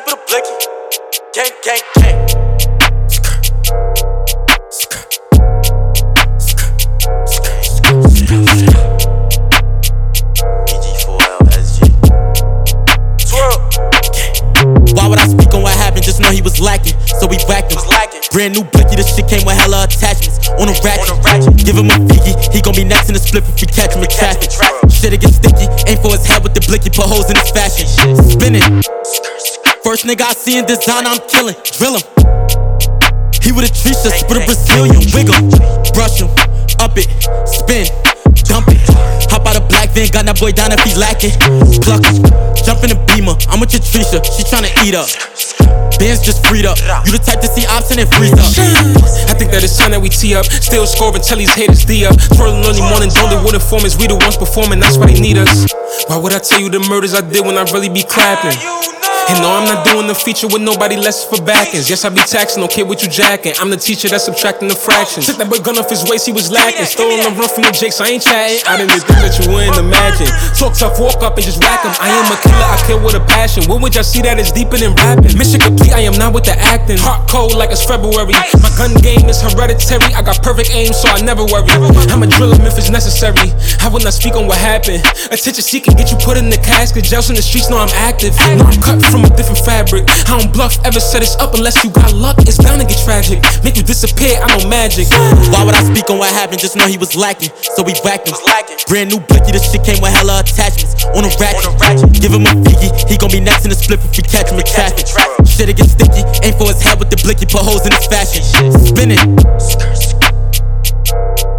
type of the blicky. Gang, gang, gang. Why would I speak on what happened? Just know he was lacking, so we whacked him. Brand new blicky, this shit came with hella attachments. On a ratchet, give him a figgy, he gon' be next in the split if we catch him in traffic. Shit'll get sticky, aim for his head with the blicky, put holes in his fashion. Spinning, first nigga I see in design, I'm killing, drill him. He with a tree shit, with a Brazilian, wiggle, brush him, up it, spin, dump it. Hop out a black van, got that boy down if he lacking. Pluck him, jump in the Beamer, I'm with your Trisha, she tryna eat up. Bands just freed up, you the type to see option and freeze up. I think that it's time that we tee up. Still scoring, tell these haters D up. Twirling on the morning, don't they want informants? We the ones performing, that's why they need us. Why would I tell you the murders I did when I really be clapping? And no, I'm not doing the feature with nobody less for backings. Yes, I be taxing, don't care what you jacking. I'm the teacher that's subtracting the fractions. Took that boy gun off his waist, he was lacking. Stolen the run from the Jakes, I ain't chatting. I didn't do things that you wouldn't imagine. Talk tough, walk up and just whack him. I am a killer, I kill with a passion. When would y'all see that it's deeper than rapping? Mission complete, I am not with the acting. Heart cold like it's February. My gun game is hereditary. I got perfect aim, so I never worry. I'ma drill him if it's necessary. I will not speak on what happened. Attention seeking, get you put in the casket. Jails in the streets know I'm active. No, I'm cut from a different fabric. I don't bluff, ever set us up unless you got luck. It's bound to get tragic. Make you disappear, I know magic. Why would I speak on what happened? Just know he was lacking, so we whacked him. Brand new blicky, this shit came with hella attachments. On a ratchet, give him a figgy, he gon' be next in the split if we catch him in traffic. Shit'll get sticky, aim for his head with the blicky, put holes in his fashion. Spinning.